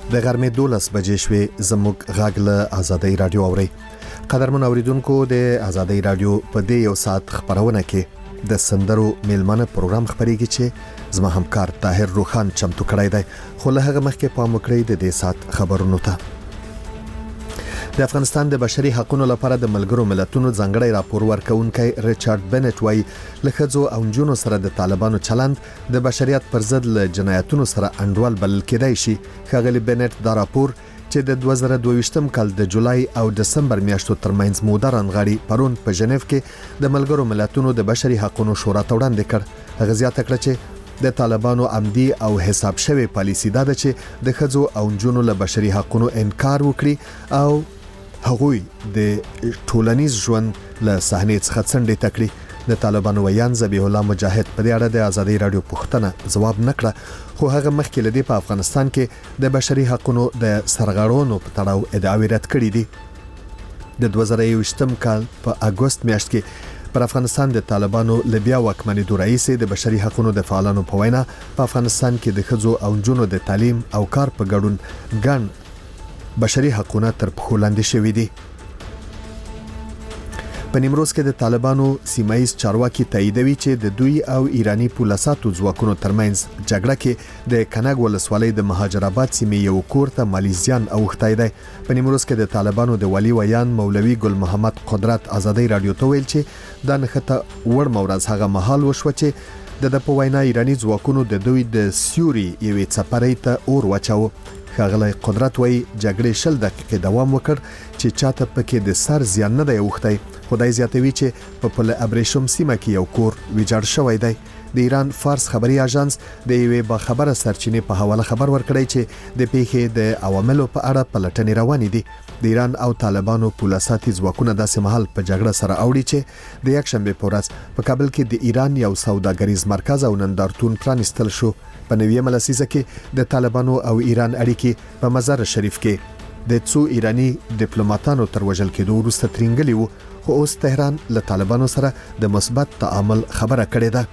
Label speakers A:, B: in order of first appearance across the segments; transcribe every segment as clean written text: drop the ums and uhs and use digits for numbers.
A: د غرمې 12 بجې شوې زموږ غږ له آزادۍ رادیو اوري. قدرمن اوریدونکو د آزادۍ رادیو په دې یو ساعت خبرونه کې د سندرو میلمنه پروګرام خبريږي چې زما همکار طاهر روخان چمتو کړی دی. خو له هغه مخکې پام وکړئ د دې ساعت خبرونو ته. د افغانستان د بشري حقوقو لپاره د ملګرو ملتونو ځانګړی راپور ورکونکي ریچارډ بنټ وایي لخذو او جنونو سره د طالبانو چلند د بشریت پر ضد له جنایتونو سره انډول بلل کېدای شي. ښاغلي بنټ دا راپور چې د 2022م کال د جولای او دسمبر میاشتو ترمنځ موده رانغاړي پرون په ژنیف کې د ملګرو ملتونو د بشري حقوقو شورا ته وړاندې کړ. هغه زیاته کړه چې د طالبانو عمدي او حساب شوی پالیسي دا ده چې د خځو او جنونو له بشري حقوقو انکار وکړي او هغوی د ټولنیز ژوند له صحنې څخه څنډې تکړي. د طالبانو ویان ذبیح الله مجاهد په دې اړه د آزادۍ رادیو پوښتنه ځواب نکړه، خو هغه مخکې لدی په افغانستان کې د بشري حقوقو د سرغړونو په تړاو ادعاوې رد کړې دي. د 2021م کال په اگست میاشت کې پر افغانستان د طالبانو لبیا واکمنۍ رئیس د بشري حقوقو د فعالانو په وینا په افغانستان کې د خځو او جنونو د تعلیم او کار په ګډون ګڼ بشري حقوقونه تر پښو لاندې شوي دي. په نیمروز کې د طالبانو سیمایي چارواکي تاییدوي چې د دوی او ایرانی پولیساتو ځواکونو ترمنځ جګړه کې د کنګ ولسوالۍ د مهاجرآباد سیمې یو کور ته مالی زیان اوښتی دی. په نیمروز کې د طالبانو د ولی ویان مولوي ګل محمد قدرت آزادۍ رادیو ته ویل چې دا نخته وړ مورز هغه محل وشو چې د په وینا ایرانی ځواکونو د دوی د سیوري یوې څپرۍ ته اور واچاو. ښاغلی قدرت وایي جګړې 20 دقیقې دوام وکړ چې چاته پکې د سر زیان نه دی اوښتی. خدای زیاتوي چې په پل ابریشم سیمه کې یو کور ویجاړ شوی دی. د ایران فارس خبري اژانس د یوې باخبره سرچینې په حواله خبر ورکړی چې د پیښې د عواملو په اړه پلټنې روانې دي. د ایران او طالبانو پولیساتي ځواکونه داسې مهال په جګړه سره اوړي چې د یکشنبه په ورځ په کابل کې د ایران یو سوداګریز مرکز او نندارتون پرانیستل شو. په نویمه لسیزه کې د طالبانو او ایران اړیکې په مزار شریف کې د څو ایرانی ډیپلوماټانو تر وژل کېدو وروسته ترنګلي وو، خو اوس تهران له طالبانو سره د مثبت تعامل خبره کړې ده.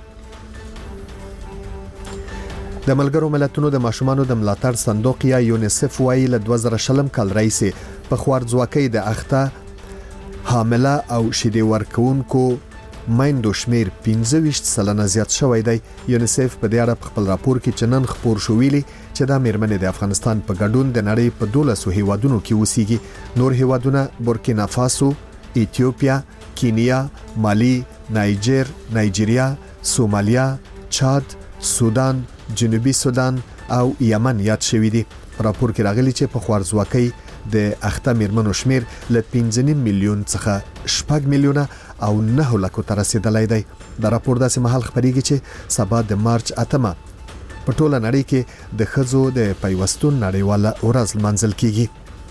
A: د ملګرو ملتونو د ماشومانو د ملاتړ صندوق یا یونیسف وایي له 2020 کال راهیسې په خوارځواکۍ د اخته حامله او شیدې ورکوونکو مایندو شمیر 25% زیات شوی دی. یونیسف په دې اړه خپل راپور کې چنن خبر شو ویلي چې دا میرمنې د افغانستان په ګډون د نړۍ په 12 هیوادونو کې اوسېږي. نور هیوادونه بورکینا فاسو، ایتیوپیا، کینیا، مالی، نایجیریا، سومالیا، چاد، سودان، جنوبي سودان او یمن یاد شوی دي. راپور کې راغلی چې په خوارځواکۍ د اخته میرمنو شمیر له 5.5 میلیون څخه 6 میلیونه او 9 لکو ته رسیدلی دی. دا راپور داسې مهال خبريږي چې سبا د مارچ 8مه په ټوله نړۍ کې د خځو د پیوستون نړیواله ورځ منځل کیږي.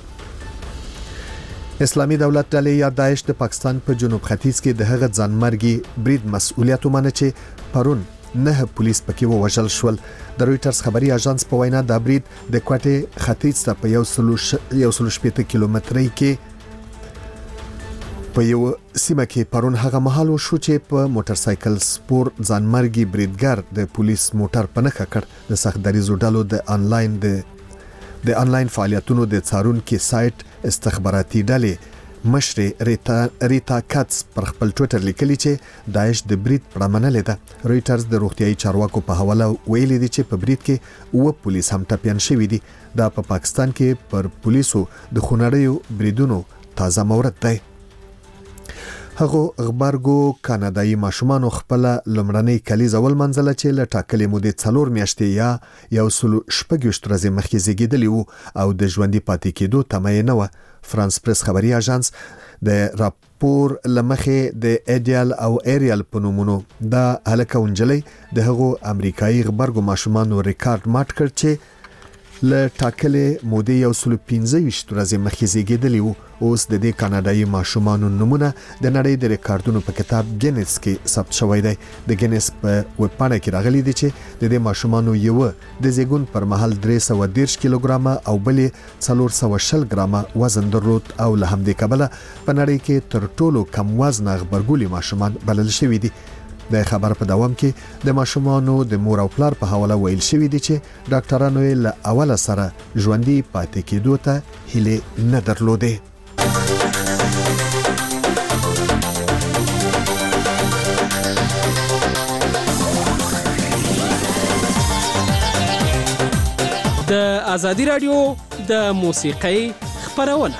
A: اسلامي دولت ډلې یا داعش د پاکستان په جنوب ختیځ کې د هغه ځانمرګي برید مسؤلیت ومنه چې پرون 9 پولیس پکې ووژل شول. د رويټرز خبري اژانس په وینا دا برید د کوټې ختیځ ته په 180 کیلومترۍ کې په یو سیمه کې پرون هغه مهال وشو چې په موټر سایکل سپور ځانمرګي بریدګر د پولیس موټر په نښه کړ. د سختدریزو ډلو د انلاین فعالیتونو د څارونکو سایت استخباراتي ډلې مشر ریتا کاتس پر خپل ټوئیټر لیکلی چې داعش د برید پړه منلې ده. رويټرز د روغتيایي چارواکو په حواله ویلي دي چې په برید کې 9 پولیس هم ټپيان شوي دي. دا په پاکستان کې پر پولیسو د خونړیو بریدونو تازه مورد دی. هغه غبرګو کاناډایي ماشومان خپل لمړنۍ کلیزه ول منځله چې له ټاکلې مودې 4 میاشتې یا 116 ورځې مخکې زیږیدلی وو او د ژوندۍ پاتې کېدو تمه نه و. فرانس پریس خبري اژانس د راپور لمخې د ایډیال او ایریال په نومونو دا هلکه ونجلې د هغو امریکایي غبرګو ماشومانو ریکارډ مات کړ چې له ټاکلې مودې 115 ورځې مخکې زیږیدلی وو. اوس د دې کاناډایي ماشومانو نمونه د نړۍ د ریکارډونو په کتاب ګینس کې ثبت شوی دی. د ګینس په ویبپاڼه کې راغلی دی چې د دې ماشومانو یو د زیږون پر مهال 310 کیلوګرامه او بلې 420 ګرامه وزن درلود او له همدې کبله په نړۍ کې تر ټولو کم وزن غبرګولي ماشومان بلل شوی دي. د خبر په دوام کې د ماشومانو د مور او پلار په حواله ویل شوی دی چې ډاکټرانو یې له اوله سره ژوندۍ پاتې کېدو ته هیله نه درلوده.
B: د ازادي رادیو د موسیقۍ خبرونه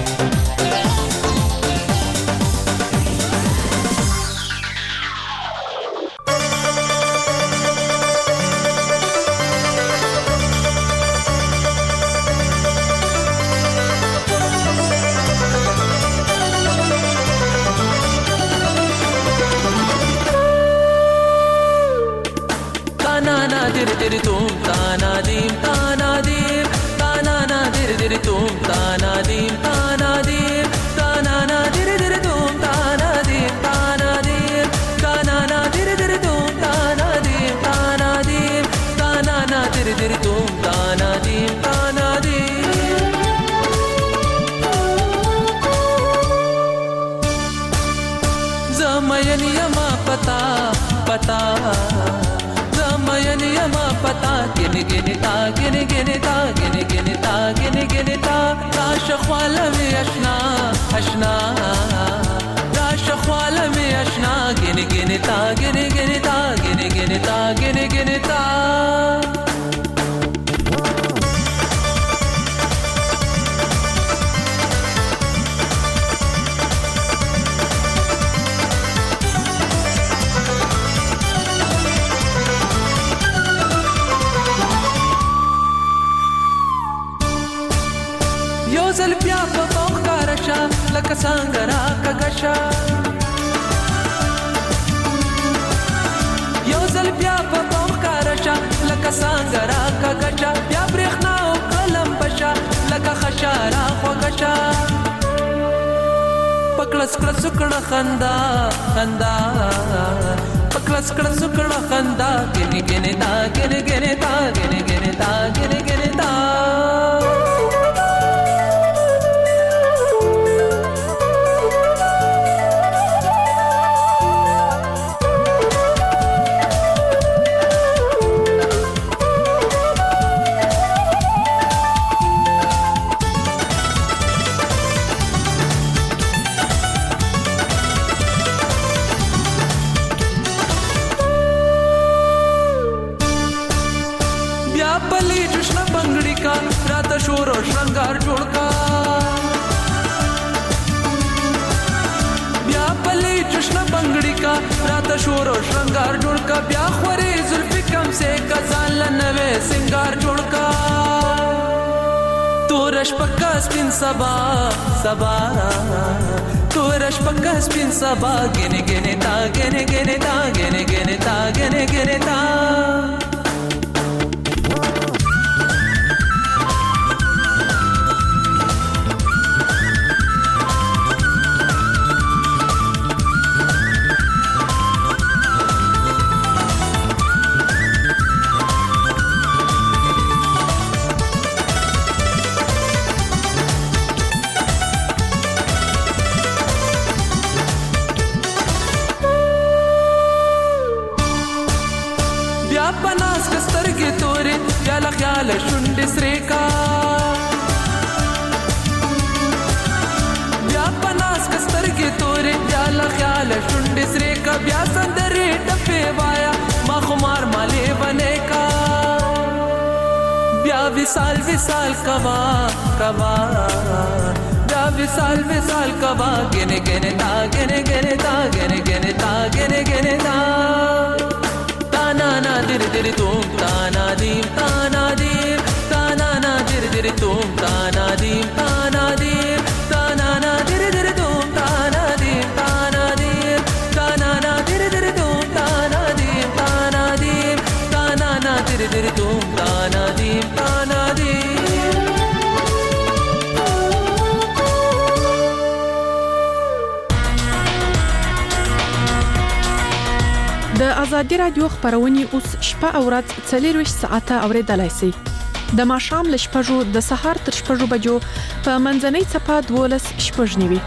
C: د ازادي رادیو خبرونه اوس شپه او ورځ 24 ساعته اوریدلای شئ. د ماښام ل 6 د سهار تر 6 بجو په منځنۍ صفه 12 شپږ نیوي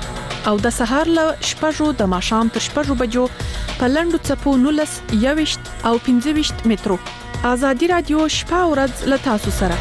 C: او د سهار له 6 د ماښام تر 6 بجو په لندو چپو 19 21 او 25 مترو. ازادي رادیو شپه او ورځ له تاسو سره.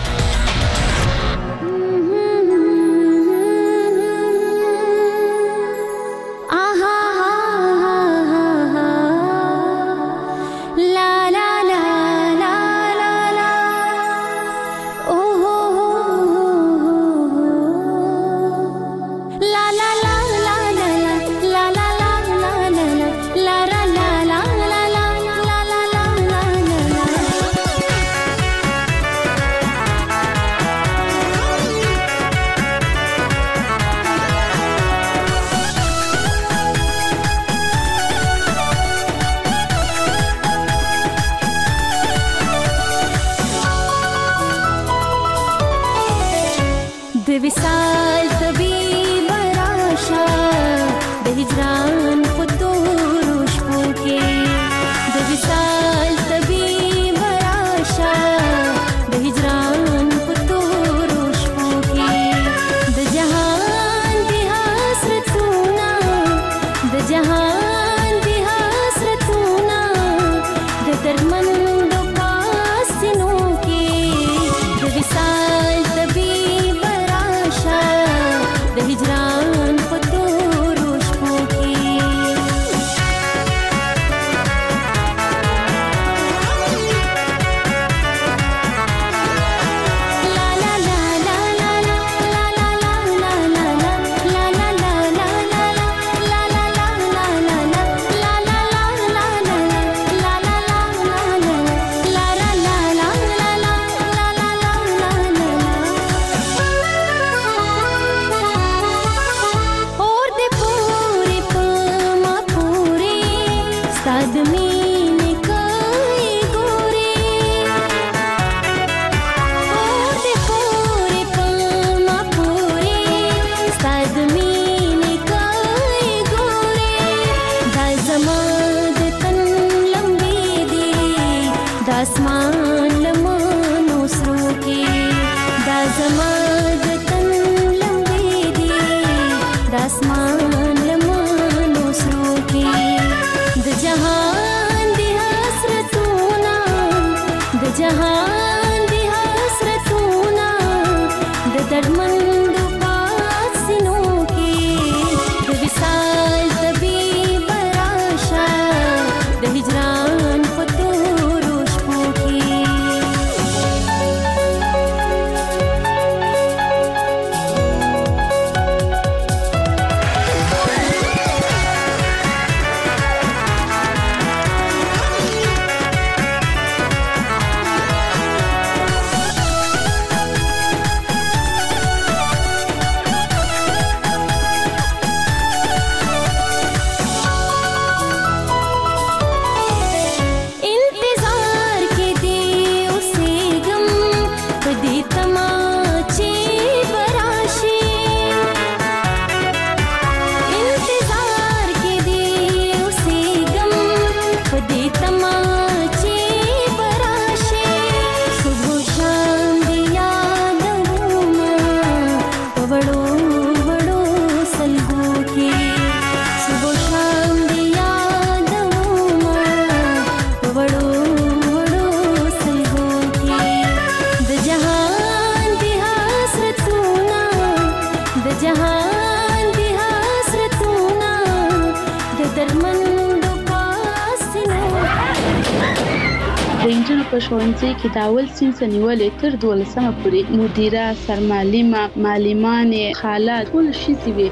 D: ښوونځي کې د اول صنف نیولې تر 12مه پورې مدیره، سرمعلمه، معلمانې، خاله ټول شي وي.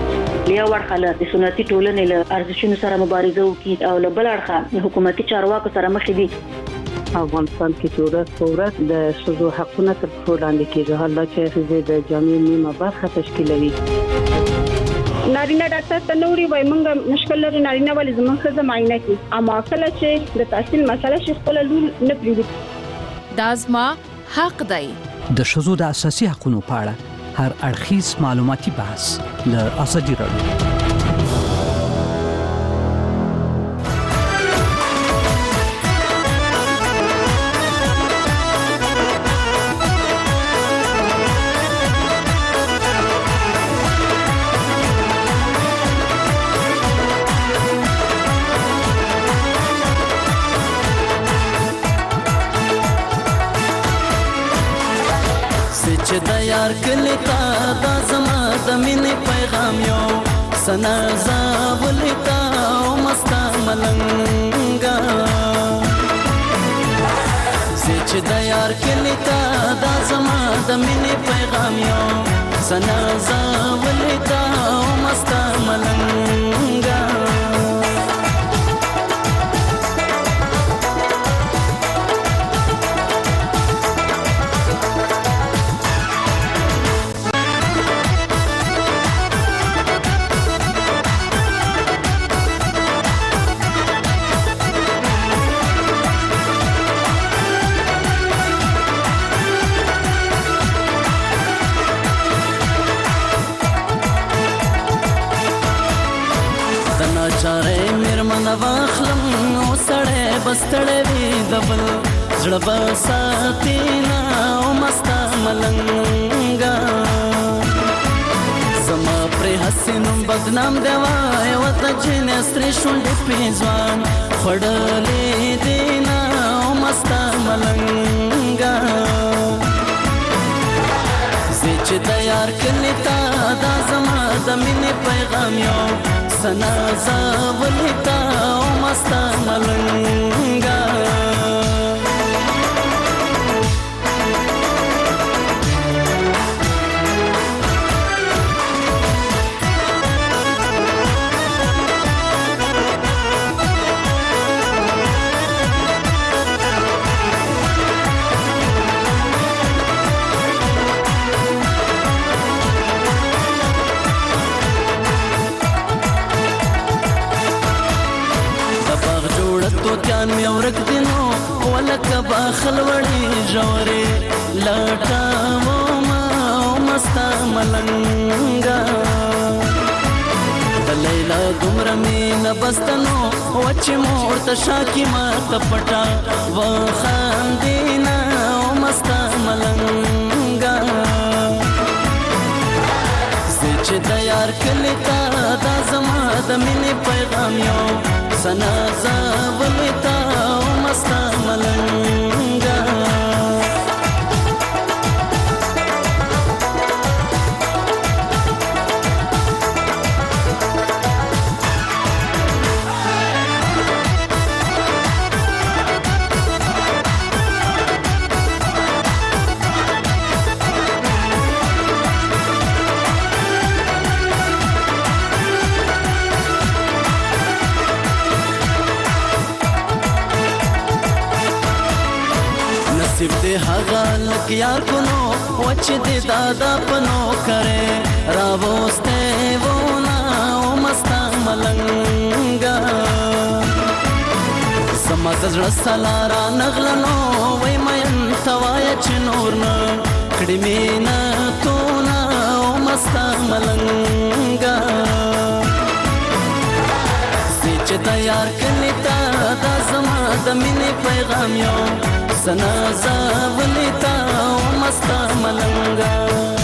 E: یو ورخله د سنتي ټولنې له ارزښتونو سره مبارزه وکړي او له بل اړخه د حکومتي چارواکو سره مخ دي.
F: افغانستان کې ورځ د ښځو حقونه تر پښو لاندې کېږي، حالانکه چې ښځې د جامعې نیمه برخه تشکیلوي.
G: نارینه ډاکټر ته نوري وای مونږ مشکل لري، نارینه ولې زموږ ښځه معاینه کوي، اما کله چې د تحصیل مسله شي خپل لور نه پریږدي.
C: دا زما حق دی.
H: د ښځو د اساسي حقوقو په اړه هر اړخیز معلوماتي بحث له ازادي راډیو.
I: چې د یار کلی تا دا زما د مینې پیغام یو سنا زاولتا او مستا ملنګا چې د یار کلی تا دا زما د مینې پیغام یو سنا زاولتا او مستا ملنګا چاره میرمن واخلم او سړی بستړی وي دبل زړه بساتینا او مستا ملنګا زما پر حسینم بدنام دیوای وته جنې ستري شونډې پیځوان خړلې دینا او مستا ملنګا چې د یار کلی تا دا زما د مینې پیغام یو سنا زاولتا او مستا ملنګا توتیان می ورک دینو ولکه باخل وړي جوړې لټاو ما مستا ملنګا د لیلا دومره مینه بستنو وچ مور ته شاکی ما ته پټا و خاندینا مستا ملنګا چې د یار کلی تا دا زما د مینې پیغام یو سنا زاولتا او مستا ملنګا نصیب دې هغه لک یار کونو وچ دې دادا پنو کرے راوسته ونا او مستا ملنګا سما زړه سلارا نغلنو وای مې توای چ نور نه کړي مینا تو نا او مستا ملنګا چې د یار کلی تا دا زما د مینې پیغام یو سنا زاولتا او مستا ملنګا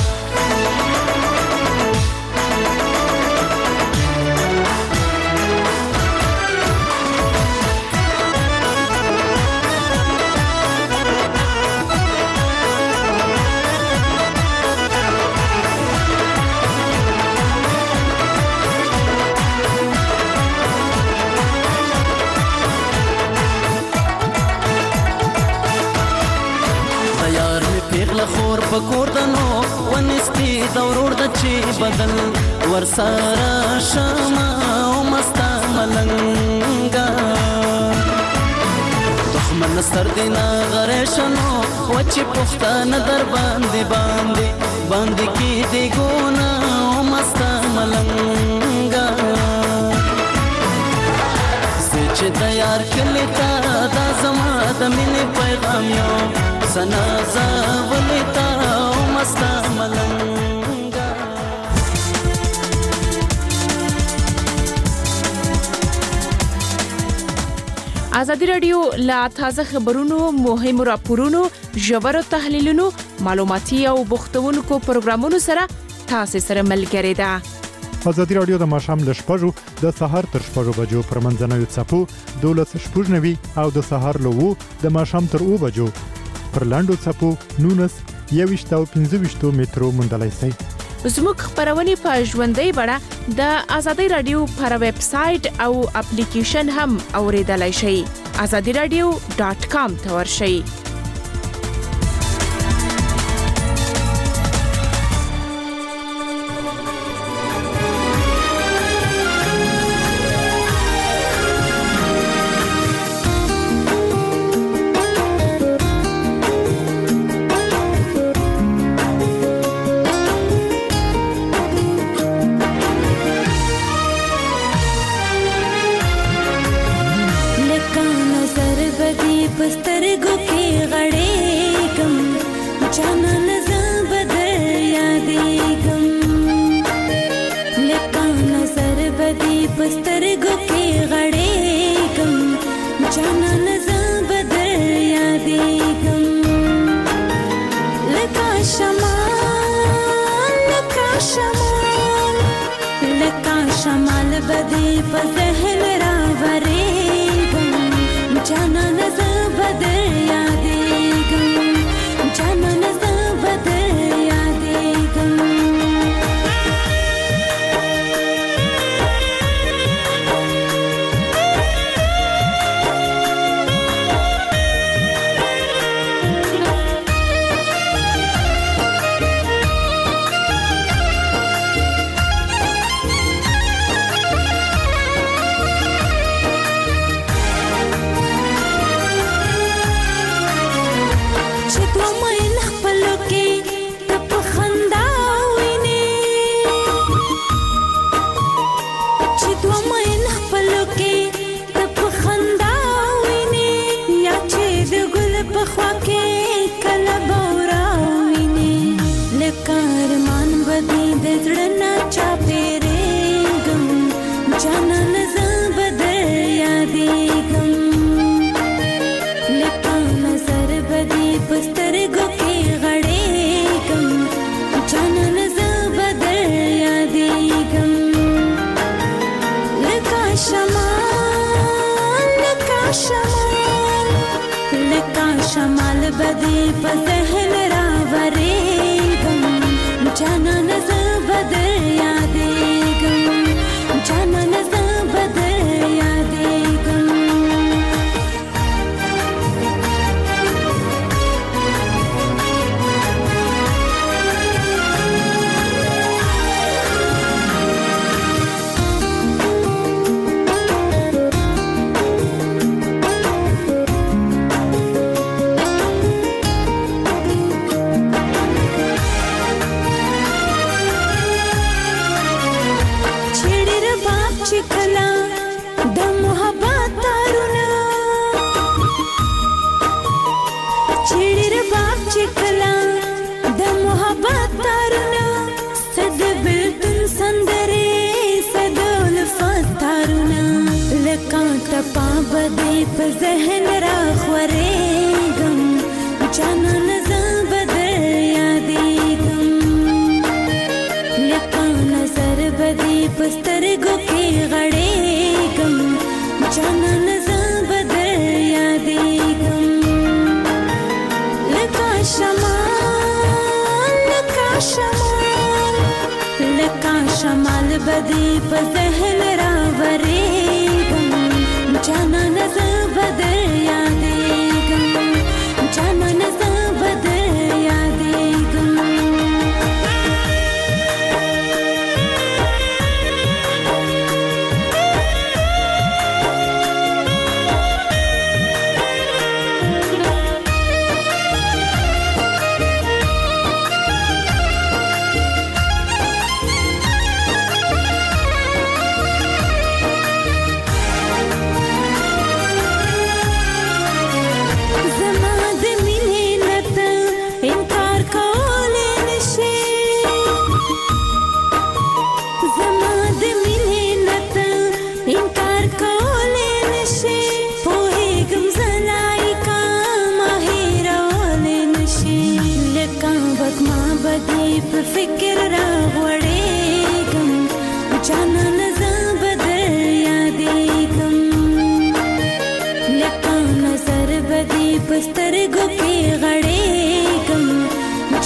I: خور پکور دنو ونستی دورور د چی بدل ورسره شمه او مستا ملنګا دښمن سر دینا غریشنو وچی پښتانه در باندې کی دی ګونا او مستا ملنګا چې د یار کلی تا دا زما د مینې پیغام یو سنا زاولتا او مستا ملنګا
C: ازادي رادیو لا تازه خبرونو مهم راپورونو ژور تحلیلونو معلوماتي او بوختونکو پروګرامونو سره تاسو سره ملګری ده
J: ازادي رادیو د ماښام له 6 د سهار تر 6 بجو پر منځنوي څپو 12:00 او د سهار له 2 د ماښام تر 2 بجو پر لاندو څپو 19 25 مترو موندلای شئ.
C: زموږ خبرونه په ژوندۍ بڼه د آزادۍ رادیو پر ویب سټ او اپلیکیشن هم اوریدلای شئ. azadiradio.com ته ورشئ.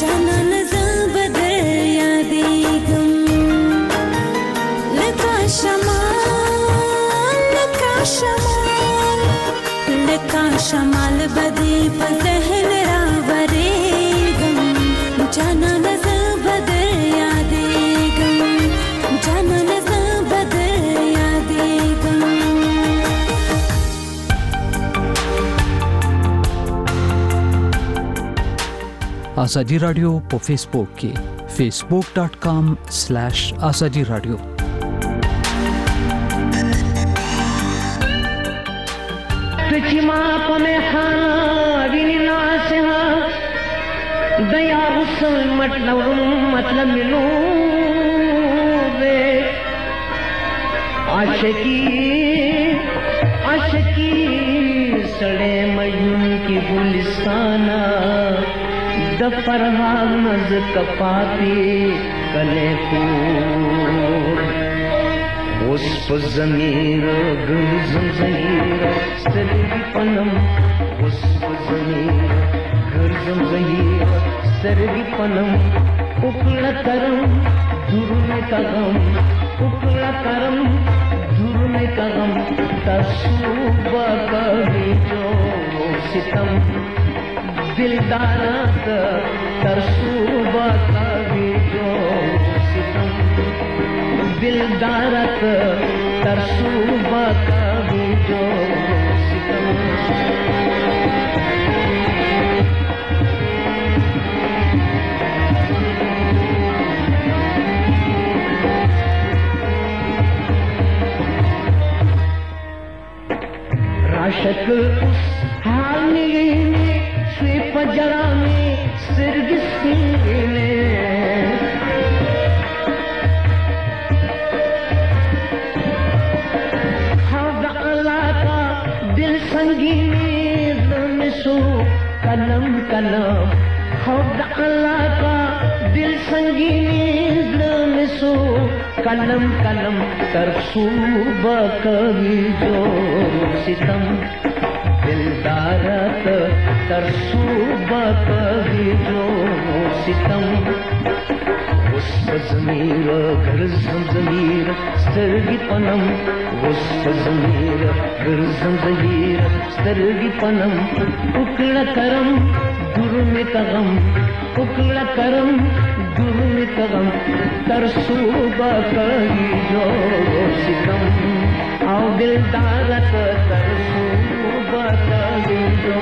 K: شمال بدی په ذهن راورېږم جانان زه به در یادېږم جانان زه به در یادېږم.
H: آزادی رادیو په فیسبوک کې facebook.com/azadi radio.
L: तुझी माँ पमे खाना विनी नासिहा दया हुसन मतलब मिलो वे आशिकी सड़े मयूं की गुलिस्ताना दफरहा नज कपाती कले को उस पर ज़मीर गुलज़म ज़हीर सरगी पनम उस पर ज़मीर गुलज़म ज़हीर सरगी पनम उकला करम धुरने का गम उकला करम धुरने का गम तसूबा कभी जो सितम दिलदारत तरसूबा कभी जो सितम दिलदारत तरसूबा कभी जो सितम. राशक उस हाल में श्री पजरा में सिरगिस्ती ने कलम कलम खुद अल्लाह का दिल संगीनी में सो कलम कलम तरसूबा कभी जो सितम दिलदारत तरसूबा कभी जो सितम. उस ज़मीर घर ज़मीर सरगी पनम उस ज़मीर घर ज़मीर सरगी पनम उकड़ा करम दुर में कगम उकड़ा करम दुर में कगम तरसूबा कभी जो सितम आओ दिलदारत तरसूबा कभी जो.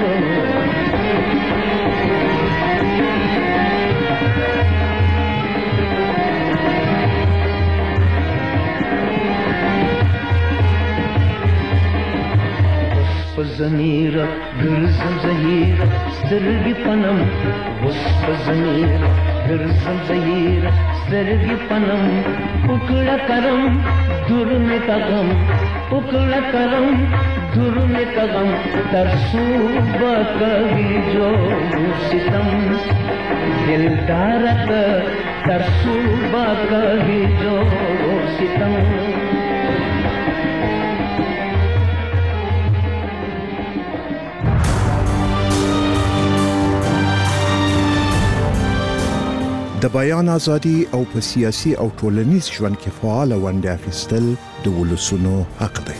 L: ज़मीर गुलज़म ज़हीर सरगी पनम उस ज़मीर गुलज़म ज़हीर सरगी पनम उकड़ा करम दुर में कगम उकड़ा करम दुर में कगम तरसूबा कभी जो सितम दिलदारत तरसूबा कभी जो सितम.
M: د بیان ازادي او په سیاسي او ټولنیز ژوند کې فعال ونډه اخیستل د ولسونو حق دی.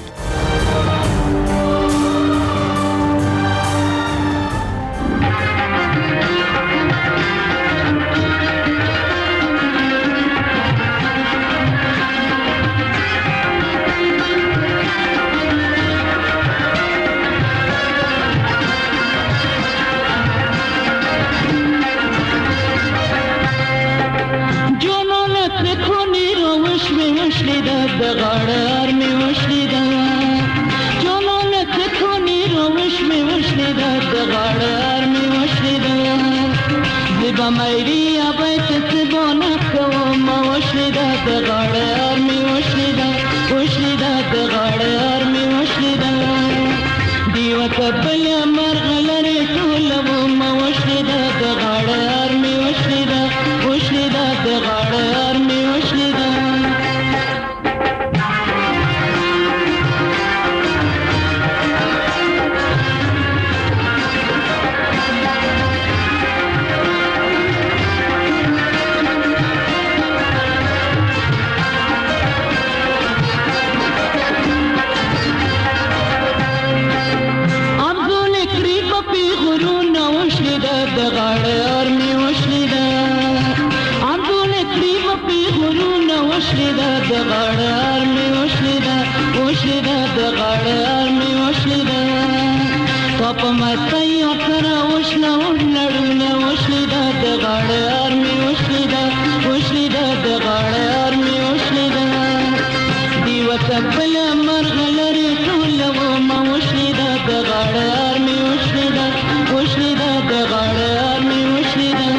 I: په متای اخره وشله ولړونه وشلې ده د غاړه ارمي وشلې ده د غاړه ارمي وشلې ده دیوه کبل مرغه لري ټوله ومه وشلې ده د غاړه ارمي وشلې ده د غاړه ارمي وشلې ده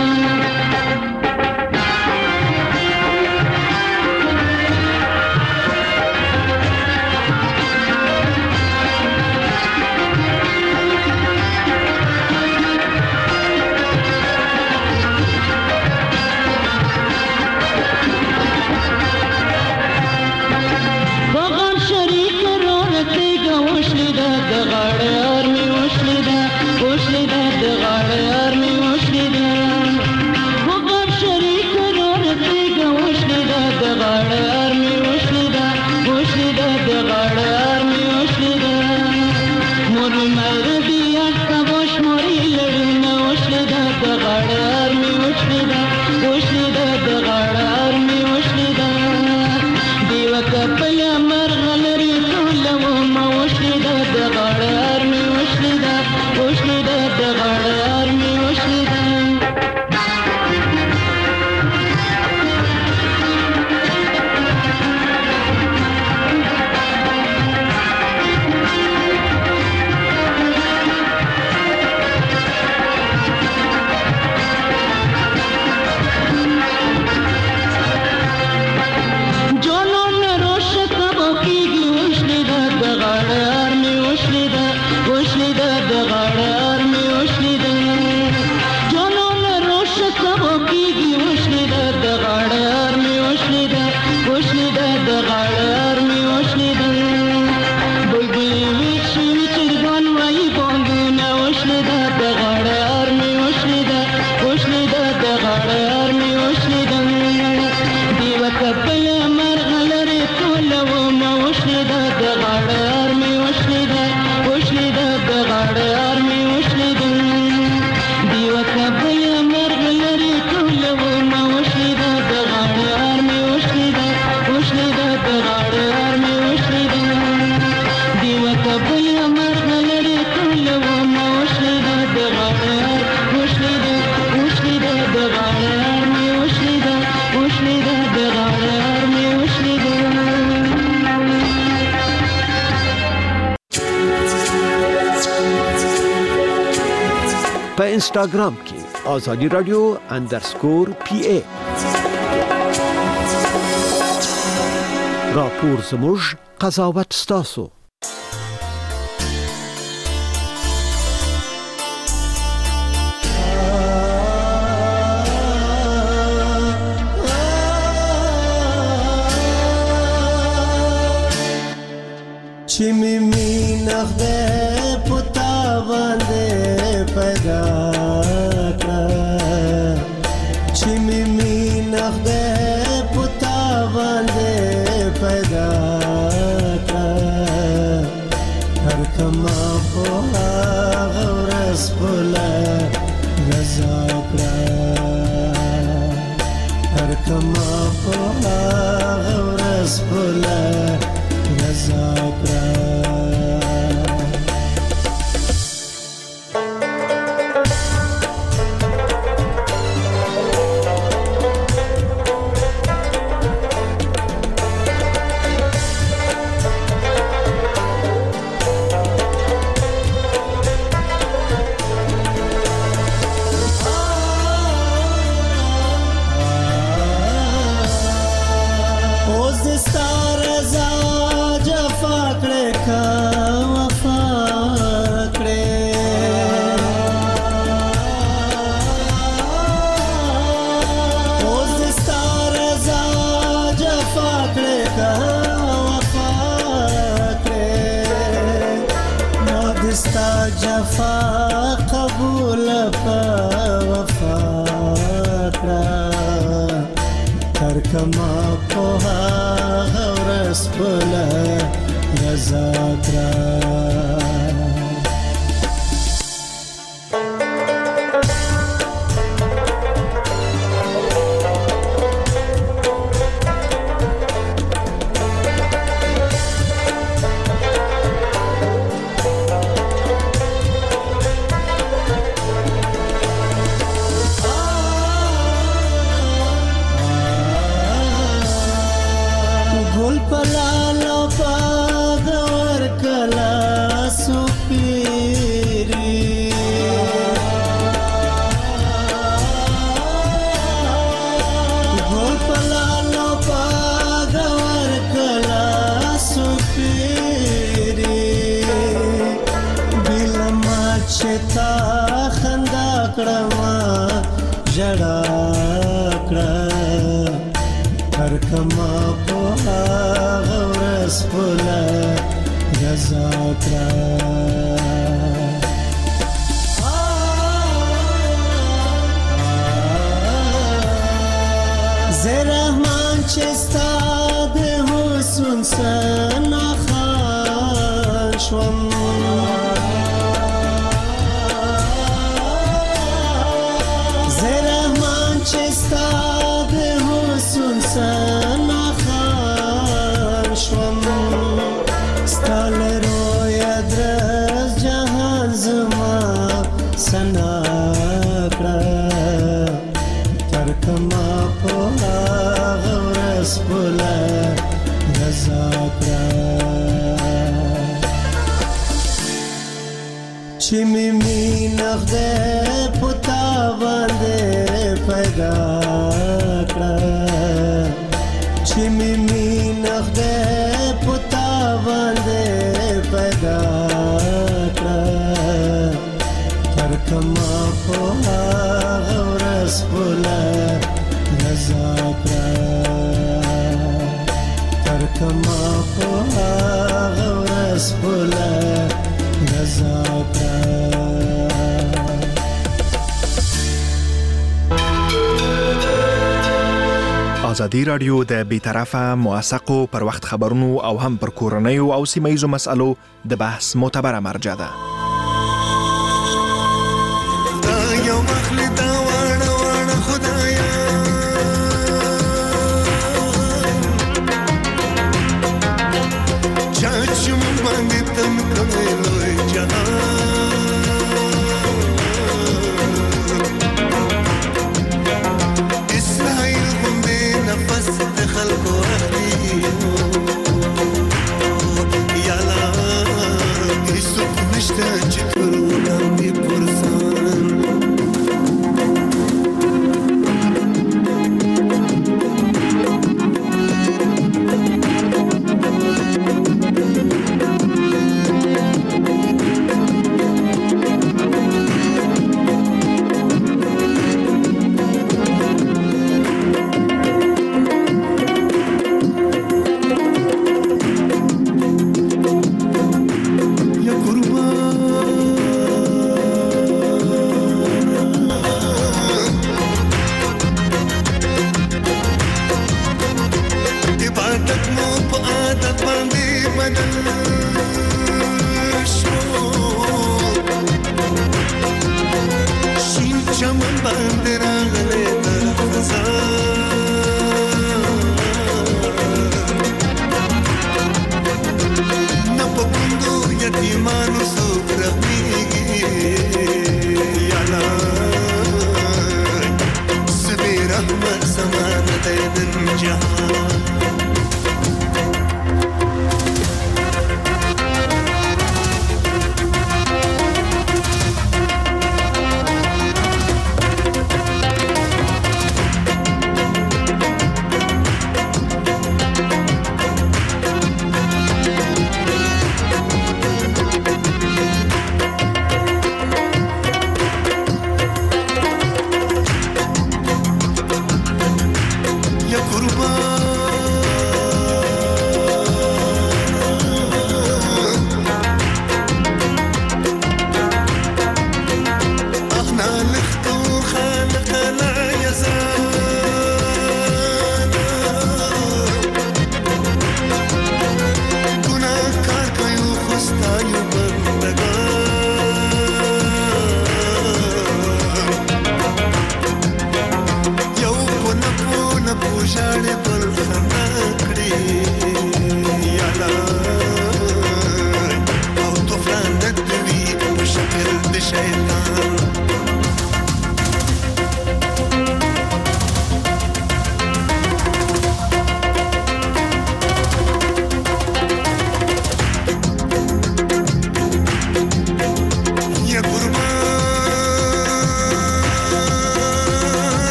N: په انستګرام کې آزادی رادیو _PA راپور زموږ قضاوت ستاسو
O: چې می نغده پتا باندې پیدا کړ چې می نغده پتا باندې پیدا کړ هر کما په غورس بوله رضا کړ هر کما په غورس بوله رضا کړ جفا قبول په وفا کړه تر کما په ورس بوله رضا کړه چې تا خندا کړم ژړا کړه هر کما په هغه ورځ بوله رضا کړه زه رحمان چې ستا د حسن څخه خان شوم زه رحمان چې ستا د حسن څخه خان شوم ستا له رویه درز جهان زما ثنا کړه تر کما په هغه ورځ بوله رضا کړه چې مې مینه خدای په تا باندې پیدا کړه چې مې مینه خدای په تا باندې پیدا کړه تر کما په هغه ورځ بوله رضا کړه تر کما په هغه ورځ بوله رضا کړه
A: ازادي رادیو د بیطرفه موثقو پر وخت خبرونو او هم پر کورنیو او سیمه‌ییزو مسالو د بحث معتبره مرجع ده.
O: یا قربان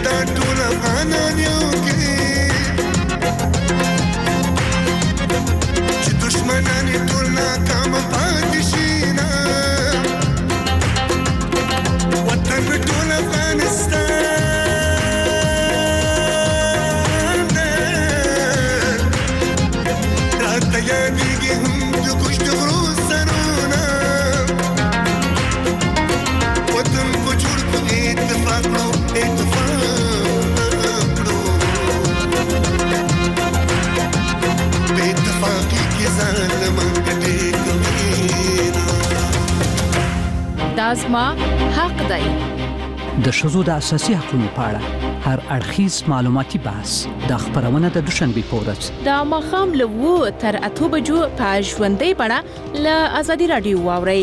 P: دا ټول افغانان یو کې چې دشمنان ټول ناکام پاتې شي نه وطن ټول افغانستان دی راته یادېږي هم د کوچ د غرو سرونه وطن په جوړ په اتفاق کړو په اتفاقي کې ځان منګټې کوي
C: دا زما حق دی.
H: د ښځو د اساسي حقوقو په اړه هر اړخیز معلوماتي بحث د خبرونه د دوشنبه په ورځ
C: د ماښام له 7 تر 8 بجو په ژوندۍ بڼه له آزادي رادیو واورئ.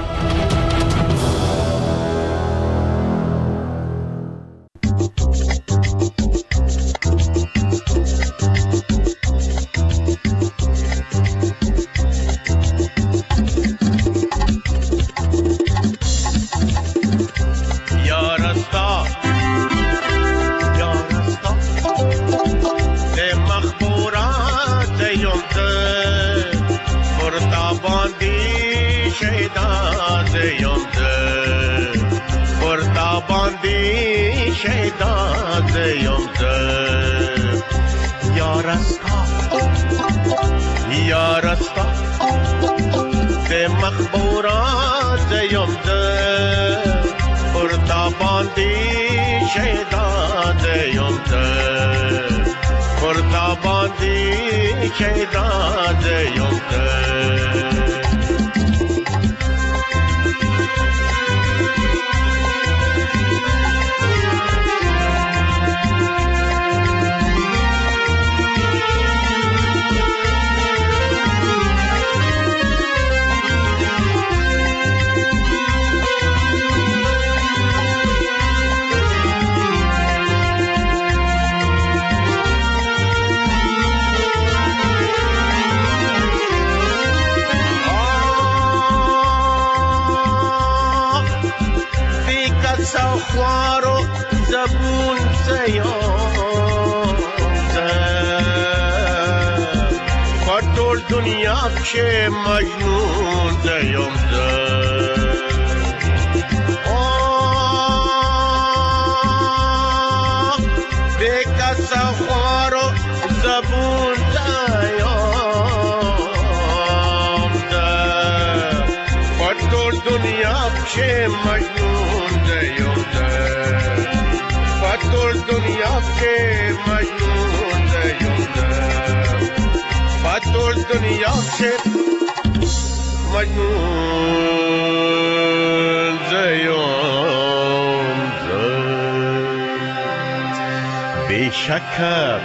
Q: बेशक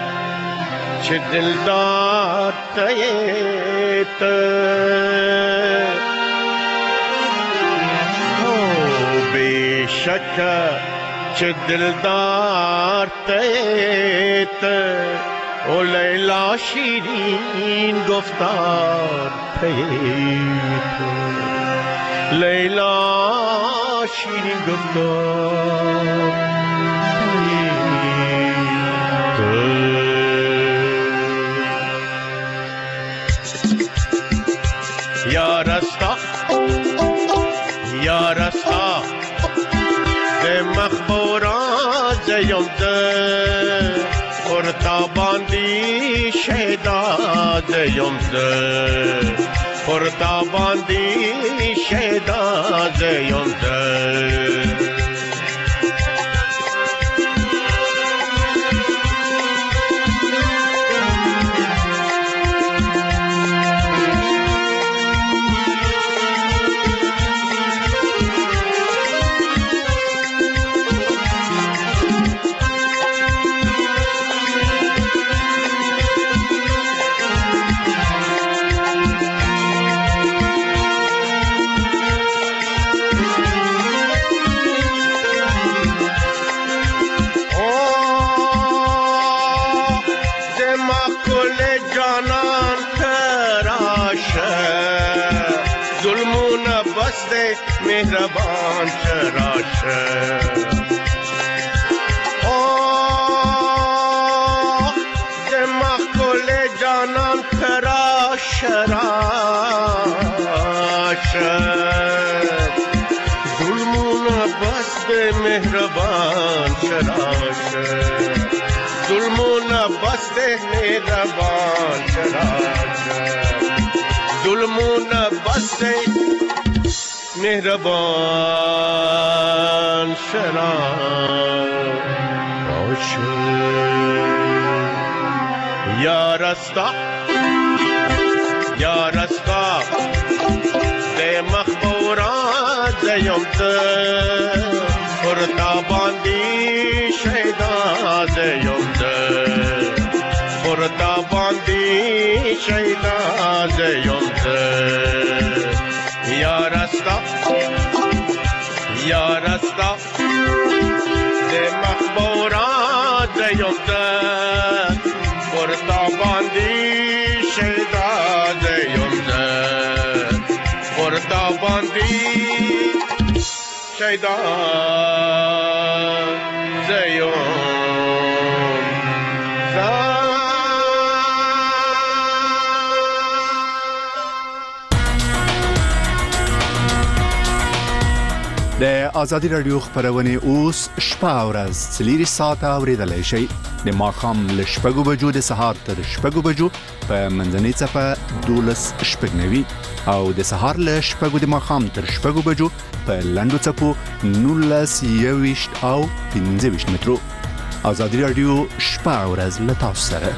Q: چې دلدار ته او बेशक چې دلدار ته او لیلا شیرین گفتار ته لیلا شیرین گفتار یا رستا ده مخبوران زیم ده پرتاباندی شیدا زیم ده پرتاباندی شیدا زیم ده مهربان چراشه او راشد ظلمونا بس ده مهربان شراشد ظلمونا بس ده مهربان شراشد ظلمونا بس ده مهربان شراشد یا رستا ده مخبورات زیم ده پرتاباندی شیدا زیم ده پرتاباندی شیدا زیم ده یا رستا ده مخبورات زیم ده پرتاباندی شیدا زیم ده پرتاباندی شیدا زیم
R: د ازادي رادیو خبرونه اوس شپه ورځ سلیری ساعت اوریدلای شي د ماخام ل شپږو بجو د سهار تر شپږو بجو په منځنۍ صفه 12 شپږنوي او د سهار ل شپږو د ماخام تر شپږو بجو په لندو صفو 19 او 15 مترو. ازادي رادیو شپه ورځ ل تاسو سره.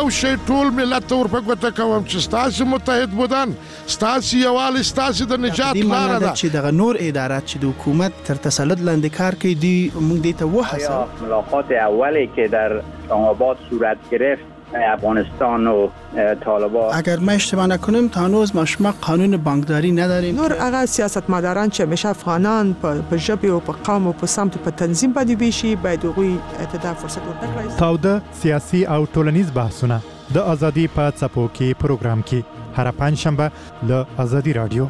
S: یو شی ټول ملت ور په ګوته کوم چې ستاسو متحد بودن ستاسو یوال ستاسو د نجات لار ده
T: چې د نور ادارات چې د حکومت تر تسلط لاندې کار کوي دی موږ دې ته وحسه
U: ملاقات اولی که در اسلام آباد صورت گرفت افغانستان و طالبان
T: اگر ما اشتباه نکنم تا هنوز ما قانون بانکداری نداریم
V: نور هغه سیاستمداران چې همیشه افغانان په ژبه او په قوم او په سمت په تنظیم باندې بيشي باید هغوی ته فرصت ورکړي.
J: تاوده سیاسي او ټولنیز بحثونه د ازادي په څپو کې پروګرام کې هر پنځشنبه له ازادي رادیو.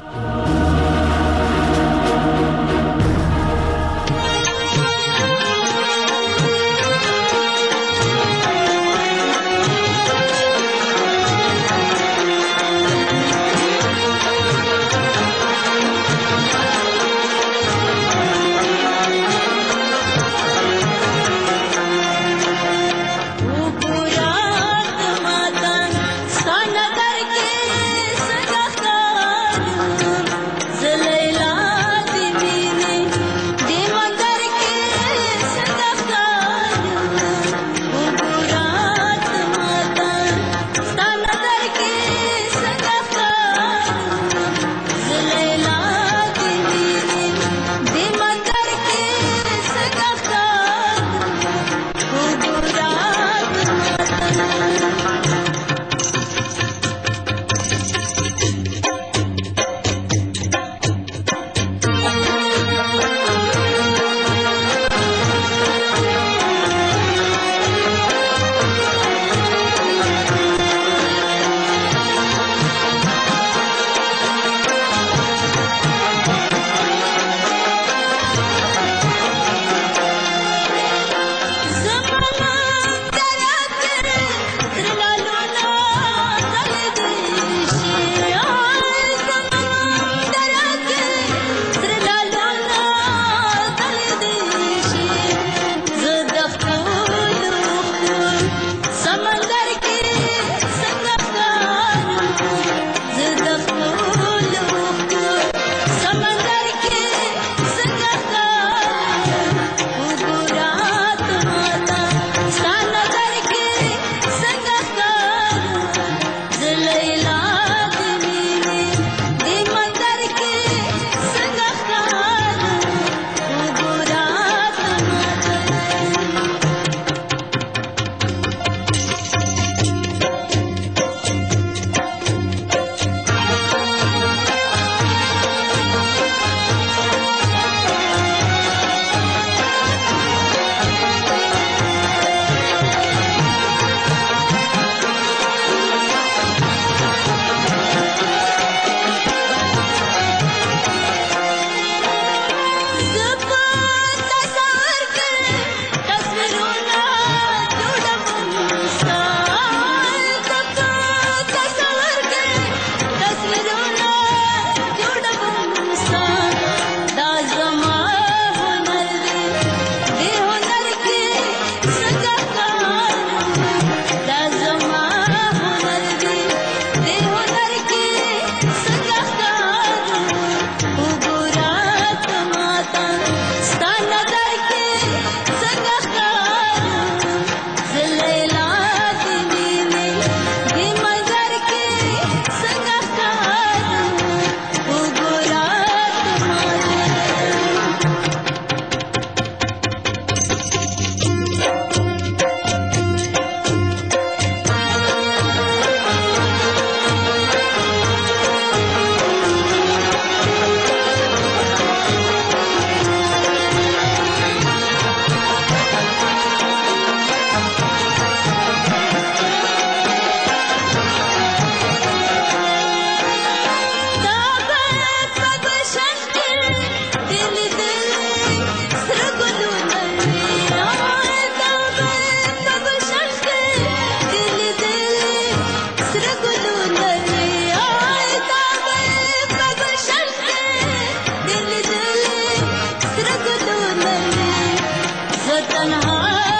K: तन्हा